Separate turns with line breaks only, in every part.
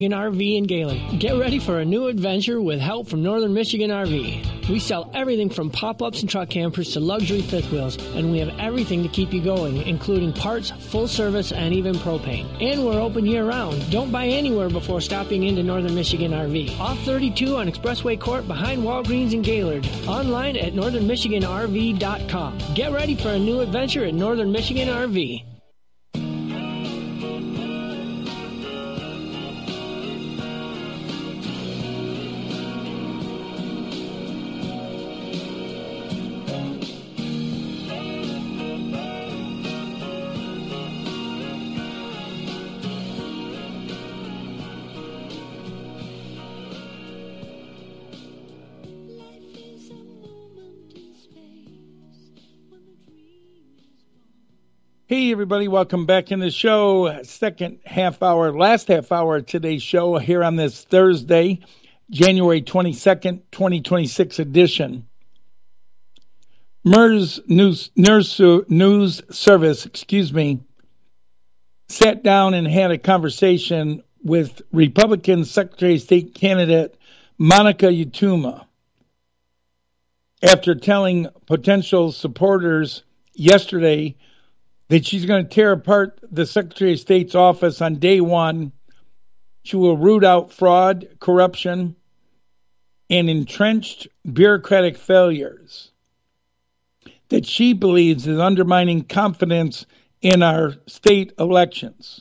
RV in Gaylord. Get ready for a new adventure with help from Northern Michigan RV. We sell everything from pop-ups and truck campers to luxury fifth wheels, and we have everything to keep you going, including parts, full service, and even propane. And we're open year-round. Don't buy anywhere before stopping into Northern Michigan RV. Off 32 on Expressway Court behind Walgreens in Gaylord. Online at northernmichiganrv.com. Get ready for a new adventure at Northern Michigan RV.
Hey, everybody. Welcome back in the show. Last half hour of today's show here on this Thursday, January 22nd, 2026 edition. MERS News Service, sat down and had a conversation with Republican Secretary of State candidate Monica Yatooma after telling potential supporters yesterday that she's going to tear apart the Secretary of State's office on day one. She will root out fraud, corruption, and entrenched bureaucratic failures that she believes is undermining confidence in our state elections.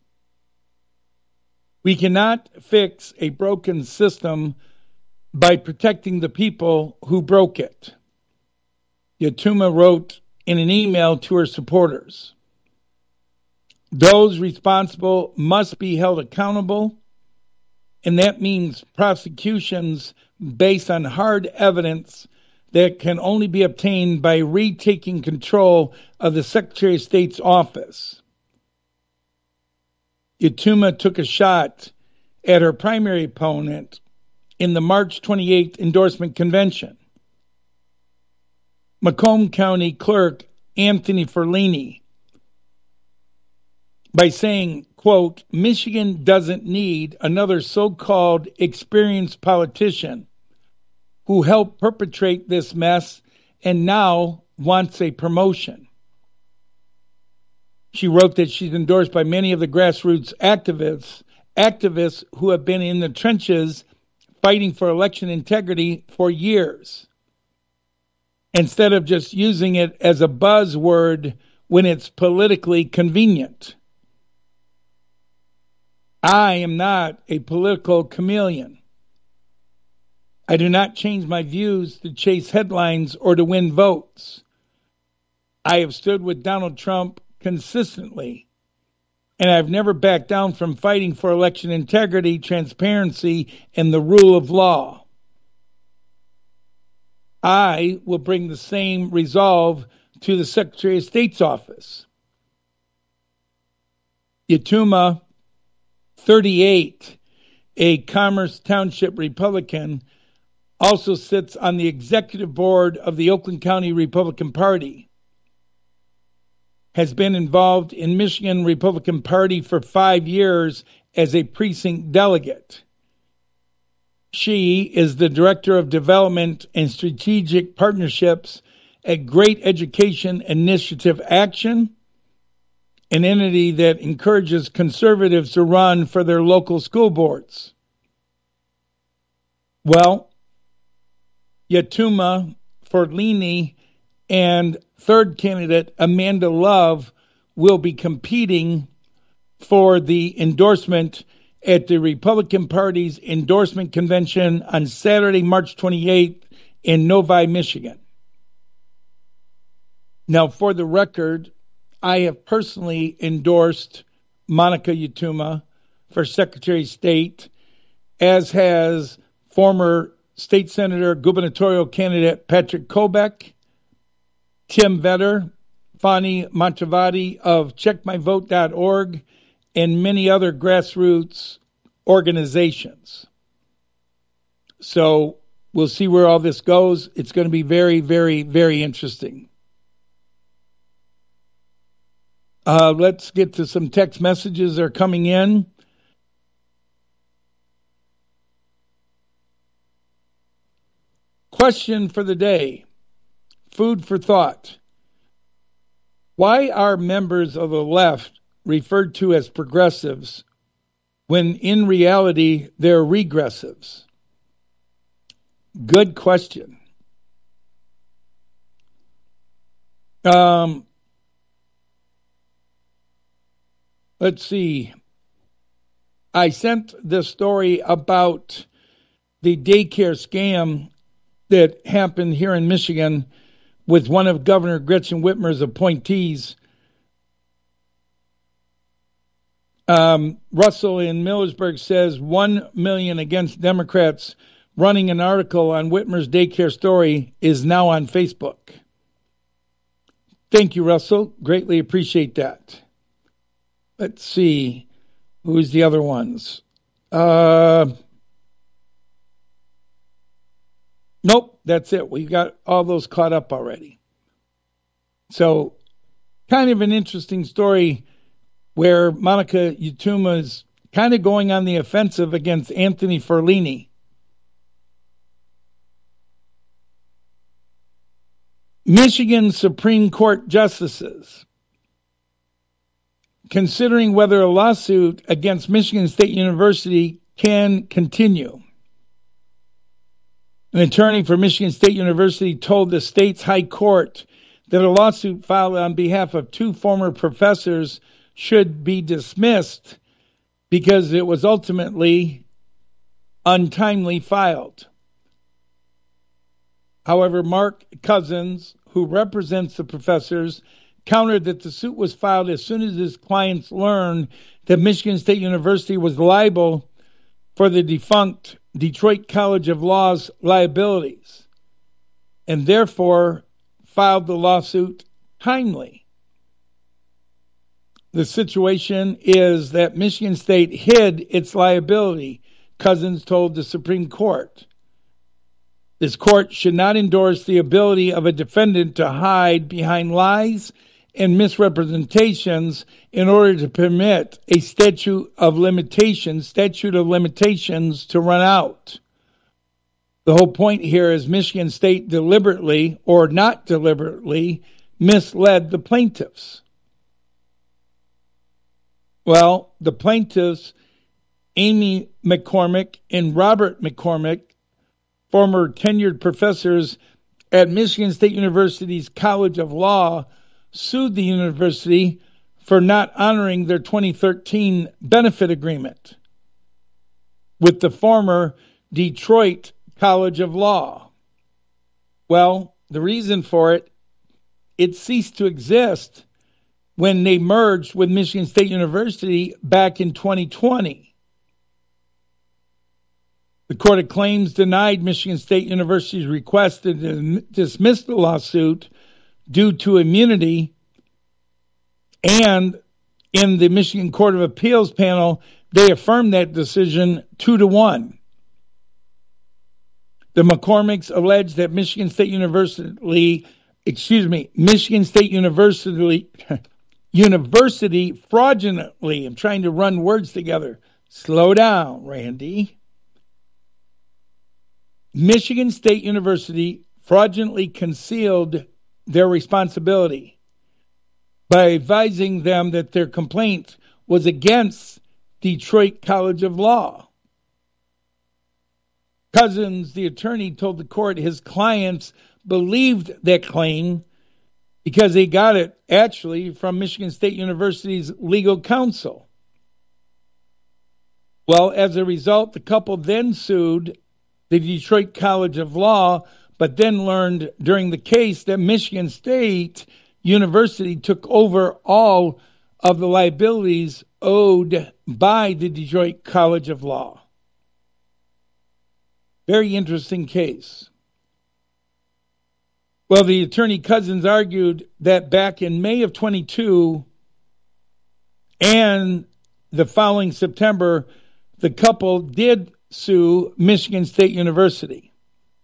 We cannot fix a broken system by protecting the people who broke it, Yatooma wrote in an email to her supporters. Those responsible must be held accountable, and that means prosecutions based on hard evidence that can only be obtained by retaking control of the Secretary of State's office. Yatooma took a shot at her primary opponent in the March 28th endorsement convention, Macomb County Clerk Anthony Ferlini, by saying, quote, Michigan doesn't need another so-called experienced politician who helped perpetrate this mess and now wants a promotion. She wrote that she's endorsed by many of the grassroots activists who have been in the trenches fighting for election integrity for years, instead of just using it as a buzzword when it's politically convenient. I am not a political chameleon. I do not change my views to chase headlines or to win votes. I have stood with Donald Trump consistently, and I've never backed down from fighting for election integrity, transparency, and the rule of law. I will bring the same resolve to the Secretary of State's office. Yatooma, 38, a Commerce Township Republican, also sits on the executive board of the Oakland County Republican Party, has been involved in Michigan Republican Party for 5 years as a precinct delegate. She is the Director of Development and Strategic Partnerships at Great Education Initiative Action, an entity that encourages conservatives to run for their local school boards. Well, Yatooma, Ferlini, and third candidate Amanda Love will be competing for the endorsement at the Republican Party's endorsement convention on Saturday, March 28th in Novi, Michigan. Now, for the record, I have personally endorsed Monica Yatooma for Secretary of State, as has former State Senator gubernatorial candidate Patrick Kobeck, Tim Vetter, Fani Mantravati of checkmyvote.org, and many other grassroots organizations. So we'll see where all this goes. It's going to be very, very, very interesting. Let's get to some text messages that are coming in. Question for the day. Food for thought. Why are members of the left referred to as progressives when in reality they're regressives? Good question. Let's see. I sent this story about the daycare scam that happened here in Michigan with one of Governor Gretchen Whitmer's appointees. Russell in Millersburg says 1 million against Democrats. Running an article on Whitmer's daycare story is now on Facebook. Thank you, Russell. Greatly appreciate that. Let's see. Who's the other ones? Nope, that's it. We got all those caught up already. So, kind of an interesting story where Monica Ytuma is kind of going on the offensive against Anthony Ferlini. Michigan Supreme Court justices considering whether a lawsuit against Michigan State University can continue. An attorney for Michigan State University told the state's high court that a lawsuit filed on behalf of 2 former professors should be dismissed because it was ultimately untimely filed. However, Mark Cousins, who represents the professors, countered that the suit was filed as soon as his clients learned that Michigan State University was liable for the defunct Detroit College of Law's liabilities, and therefore filed the lawsuit timely. The situation is that Michigan State hid its liability, Cousins told the Supreme Court. This court should not endorse the ability of a defendant to hide behind lies and misrepresentations in order to permit a statute of limitations to run out. The whole point here is Michigan State deliberately or not deliberately misled the plaintiffs. Well, the plaintiffs, Amy McCormick and Robert McCormick, former tenured professors at Michigan State University's College of Law, sued the university for not honoring their 2013 benefit agreement with the former Detroit College of Law. Well, the reason for it ceased to exist when they merged with Michigan State University back in 2020. The Court of Claims denied Michigan State University's request to dismiss the lawsuit due to immunity, and in the Michigan Court of Appeals panel, they affirmed that decision 2-1. The McCormicks alleged that Michigan State University fraudulently, I'm trying to run words together. Slow down, Randy. Michigan State University fraudulently concealed their responsibility by advising them that their complaint was against Detroit College of Law. Cousins, the attorney, told the court his clients believed that claim because they got it actually from Michigan State University's legal counsel. Well, as a result, the couple then sued the Detroit College of Law, but then learned during the case that Michigan State University took over all of the liabilities owed by the Detroit College of Law. Very interesting case. Well, the attorney Cousins argued that back in May of 22 and the following September, the couple did sue Michigan State University.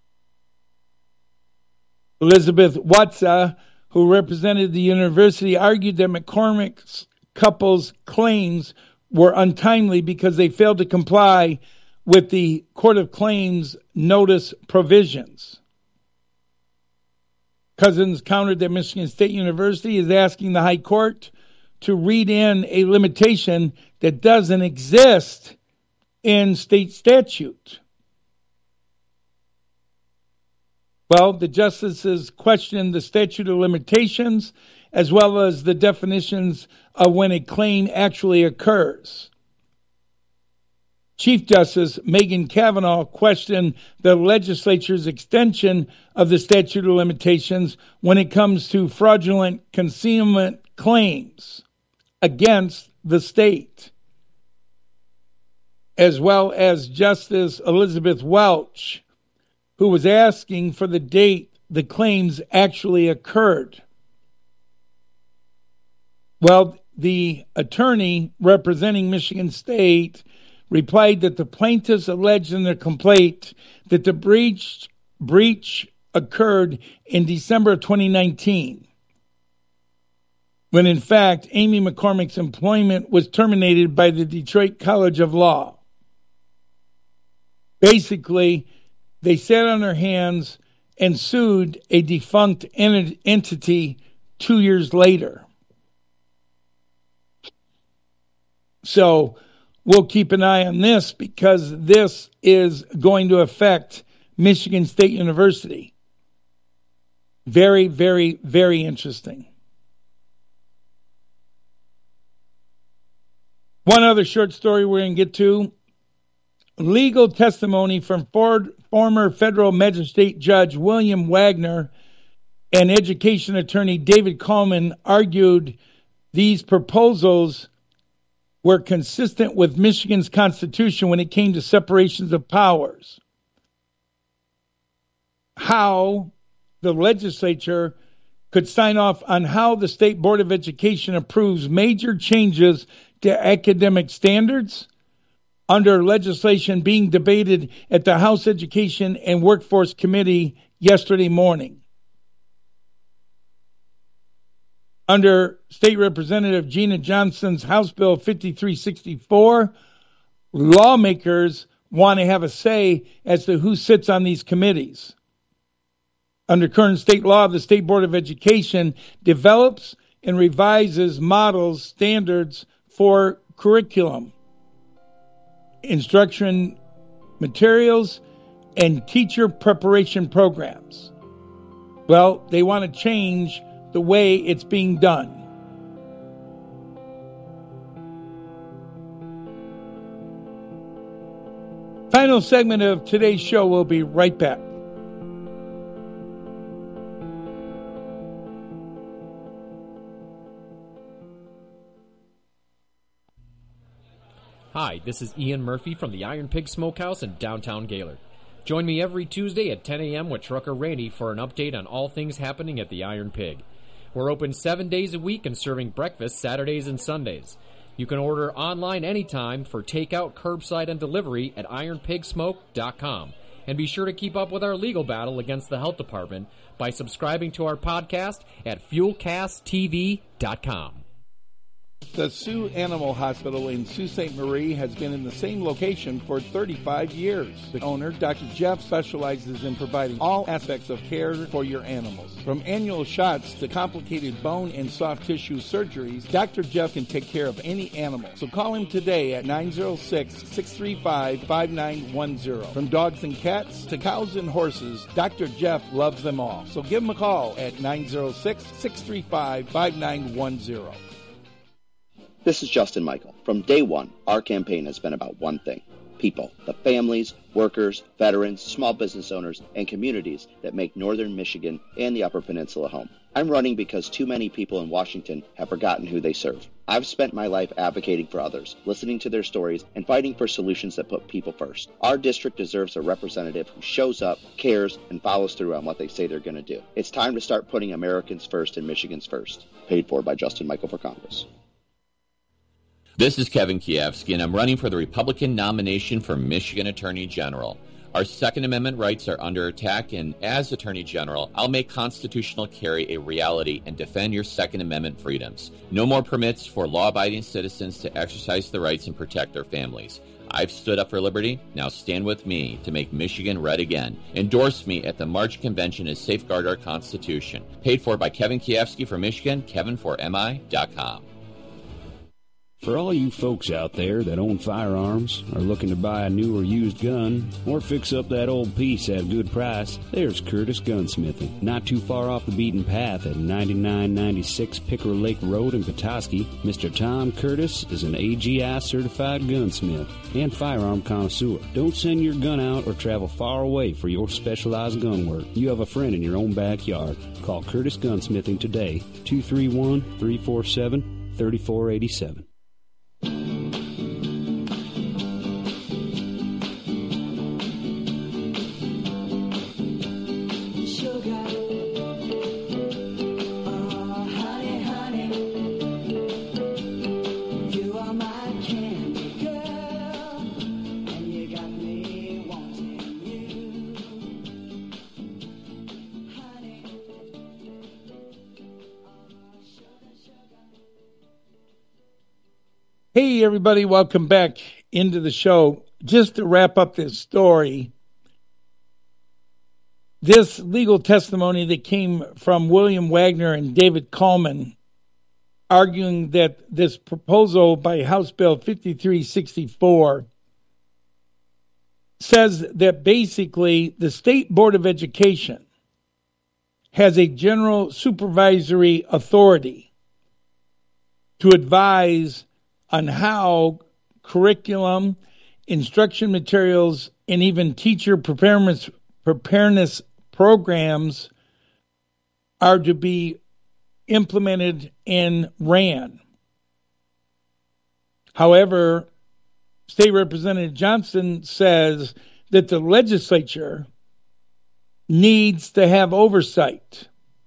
Elizabeth Watsa, who represented the university, argued that McCormick's couple's claims were untimely because they failed to comply with the Court of Claims notice provisions. Cousins countered that Michigan State University is asking the High Court to read in a limitation that doesn't exist in state statute. Well, the justices questioned the statute of limitations as well as the definitions of when a claim actually occurs. Chief Justice Megan Kavanaugh questioned the legislature's extension of the statute of limitations when it comes to fraudulent concealment claims against the state, as well as Justice Elizabeth Welch, who was asking for the date the claims actually occurred. Well, the attorney representing Michigan State replied that the plaintiffs alleged in their complaint that the breach occurred in December of 2019, when in fact Amy McCormick's employment was terminated by the Detroit College of Law. Basically, they sat on their hands and sued a defunct entity 2 years later. So we'll keep an eye on this because this is going to affect Michigan State University. Very, very, very interesting. One other short story we're going to get to. Legal testimony from former federal magistrate Judge William Wagner and education attorney David Coleman argued these proposals were consistent with Michigan's Constitution when it came to separations of powers. How the legislature could sign off on how the State Board of Education approves major changes to academic standards under legislation being debated at the House Education and Workforce Committee yesterday morning. Under State Representative Gina Johnson's House Bill 5364, lawmakers want to have a say as to who sits on these committees. Under current state law, the State Board of Education develops and revises models, standards for curriculum, instruction materials, and teacher preparation programs. Well, they want to change the way it's being done. Final segment of today's show. We'll be right back.
Hi, this is Ian Murphy from the Iron Pig Smokehouse in downtown Gaylord. Join me every Tuesday at 10 a.m. with Trucker Randy for an update on all things happening at the Iron Pig. We're open 7 days a week and serving breakfast Saturdays and Sundays. You can order online anytime for takeout, curbside, and delivery at ironpigsmoke.com. And be sure to keep up with our legal battle against the health department by subscribing to our podcast at fuelcasttv.com.
The Sioux Animal Hospital in Sault Ste. Marie has been in the same location for 35 years. The owner, Dr. Jeff, specializes in providing all aspects of care for your animals. From annual shots to complicated bone and soft tissue surgeries, Dr. Jeff can take care of any animal. So call him today at 906-635-5910. From dogs and cats to cows and horses, Dr. Jeff loves them all. So give him a call at 906-635-5910.
This is Justin Michael. From day one, our campaign has been about one thing: people, the families, workers, veterans, small business owners, and communities that make northern Michigan and the Upper Peninsula home. I'm running because too many people in Washington have forgotten who they serve. I've spent my life advocating for others, listening to their stories, and fighting for solutions that put people first. Our district deserves a representative who shows up, cares, and follows through on what they say they're going to do. It's time to start putting Americans first and Michigan's first. Paid for by Justin Michael for Congress.
This is Kevin Kievsky, and I'm running for the Republican nomination for Michigan Attorney General. Our Second Amendment rights are under attack, and as Attorney General, I'll make constitutional carry a reality and defend your Second Amendment freedoms. No more permits for law-abiding citizens to exercise their rights and protect their families. I've stood up for liberty. Now stand with me to make Michigan red again. Endorse me at the March Convention to safeguard our Constitution. Paid for by Kevin Kiefsky for Michigan, KevinForMI.com.
For all you folks out there that own firearms, are looking to buy a new or used gun, or fix up that old piece at a good price, there's Curtis Gunsmithing. Not too far off the beaten path at 9996 Picker Lake Road in Petoskey, Mr. Tom Curtis is an AGI certified gunsmith and firearm connoisseur. Don't send your gun out or travel far away for your specialized gun work. You have a friend in your own backyard. Call Curtis Gunsmithing today, 231-347-3487.
Hey, everybody, welcome back into the show. Just to wrap up this story, this legal testimony that came from William Wagner and David Coleman, arguing that this proposal by House Bill 5364 says that basically the State Board of Education has a general supervisory authority to advise on how curriculum, instruction materials, and even teacher preparedness programs are to be implemented and ran. However, State Representative Johnson says that the legislature needs to have oversight.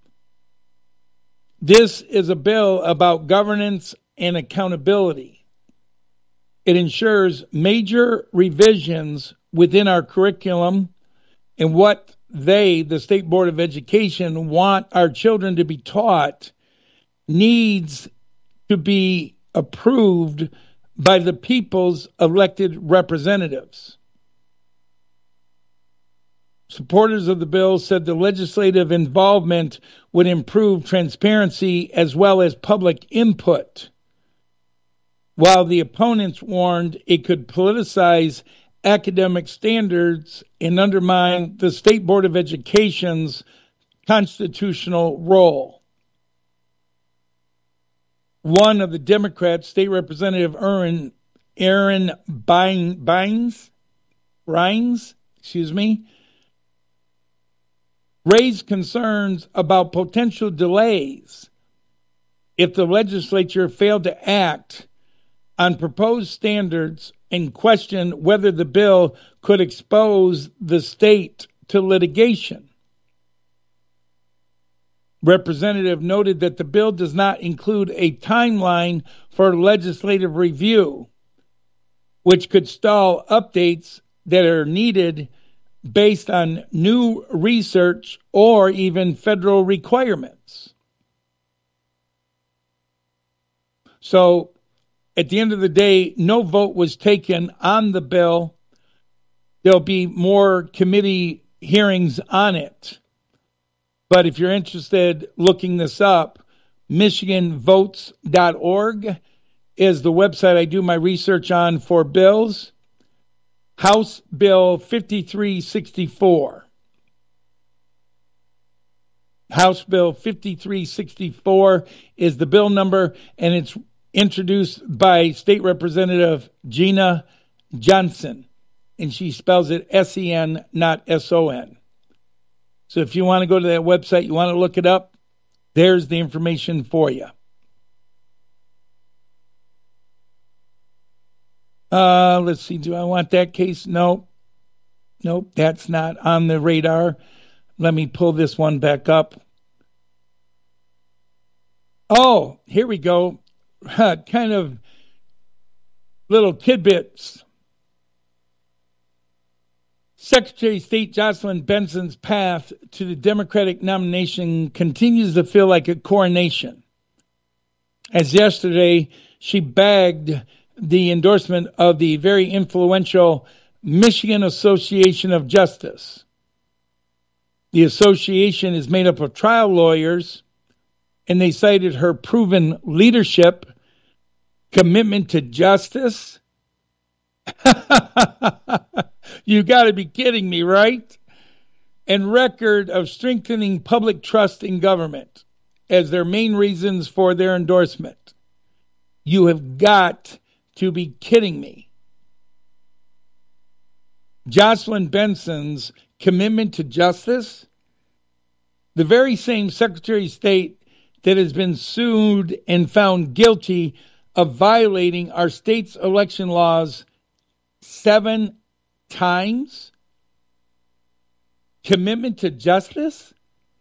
This is a bill about governance and accountability. It ensures major revisions within our curriculum and what the State Board of Education, want our children to be taught needs to be approved by the people's elected representatives. Supporters of the bill said the legislative involvement would improve transparency as well as public input, while the opponents warned it could politicize academic standards and undermine the State Board of Education's constitutional role. One of the Democrats, State Representative Aaron Rines, raised concerns about potential delays if the legislature failed to act on proposed standards and questioned whether the bill could expose the state to litigation. Representative noted that the bill does not include a timeline for legislative review, which could stall updates that are needed based on new research or even federal requirements. So, at the end of the day, no vote was taken on the bill. There'll be more committee hearings on it. But if you're interested looking this up, MichiganVotes.org is the website I do my research on for bills. House Bill 5364. House Bill 5364 is the bill number, and it's introduced by State Representative Gina Johnson, and she spells it S-E-N, not S-O-N. So if you want to go to that website, you want to look it up, there's the information for you. Let's see, do I want that case? Nope, that's not on the radar. Let me pull this one back up. Oh, here we go. Kind of little tidbits. Secretary of State Jocelyn Benson's path to the Democratic nomination continues to feel like a coronation, as yesterday she bagged the endorsement of the very influential Michigan Association of Justice. The association is made up of trial lawyers, and they cited her proven leadership, commitment to justice. You got to be kidding me, right? And record of strengthening public trust in government as their main reasons for their endorsement. You have got to be kidding me. Jocelyn Benson's commitment to justice, the very same Secretary of State that has been sued and found guilty of violating our state's election laws 7 times. Commitment to justice?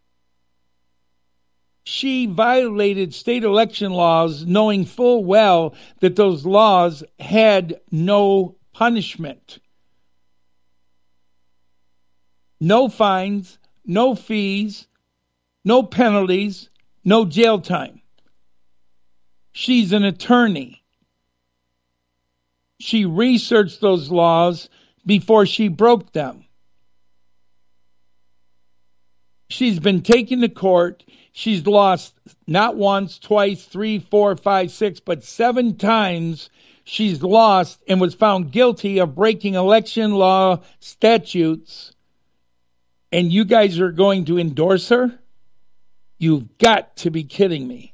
She violated state election laws knowing full well that those laws had no punishment. No fines, no fees, no penalties, no jail time. She's an attorney. She researched those laws before she broke them. She's been taken to court. She's lost not once, twice, 3, 4, 5, 6, but 7 times she's lost and was found guilty of breaking election law statutes. And you guys are going to endorse her? You've got to be kidding me.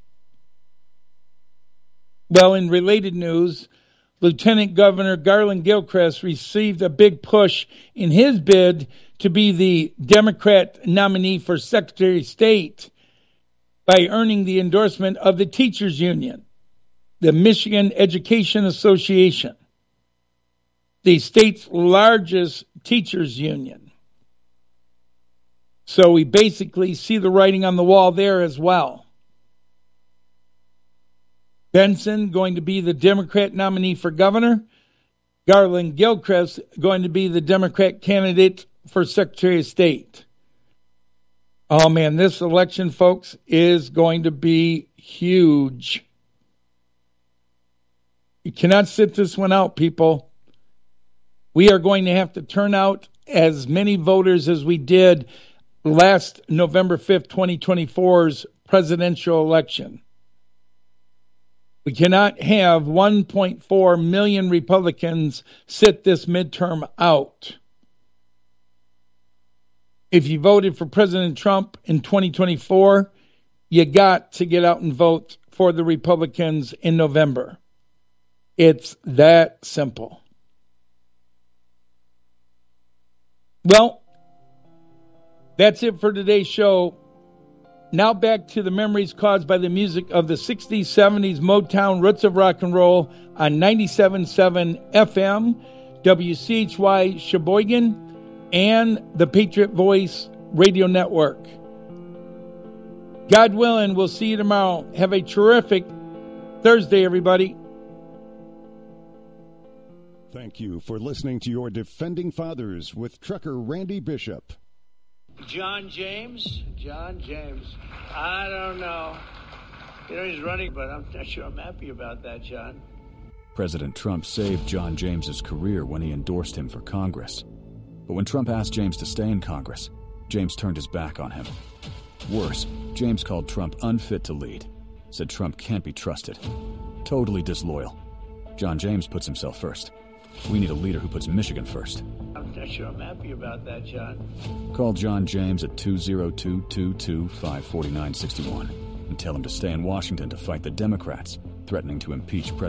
Well, in related news, Lieutenant Governor Garland Gilchrist received a big push in his bid to be the Democrat nominee for Secretary of State by earning the endorsement of the Teachers Union, the Michigan Education Association, the state's largest teachers union. So we basically see the writing on the wall there as well. Benson going to be the Democrat nominee for governor. Garland Gilchrist going to be the Democrat candidate for Secretary of State. Oh man, this election, folks, is going to be huge. You cannot sit this one out, people. We are going to have to turn out as many voters as we did last November 5th, 2024's presidential election. We cannot have 1.4 million Republicans sit this midterm out. If you voted for President Trump in 2024, you got to get out and vote for the Republicans in November. It's that simple. Well, that's it for today's show. Now back to the memories caused by the music of the 60s, 70s, Motown, roots of rock and roll on 97.7 FM, WCHY Sheboygan, and the Patriot Voice Radio Network. God willing, we'll see you tomorrow. Have a terrific Thursday, everybody.
Thank you for listening to your Defending Fathers with Trucker Randy Bishop.
John James. I don't know. You know, he's running, but I'm not sure I'm happy about that, John.
President Trump saved John James's career when he endorsed him for Congress. But when Trump asked James to stay in Congress, James turned his back on him. Worse, James called Trump unfit to lead, said Trump can't be trusted. Totally disloyal. John James puts himself first. We need a leader who puts Michigan first.
I'm not sure I'm happy about that, John.
Call John James at 202-225-4961 and tell him to stay in Washington to fight the Democrats threatening to impeach President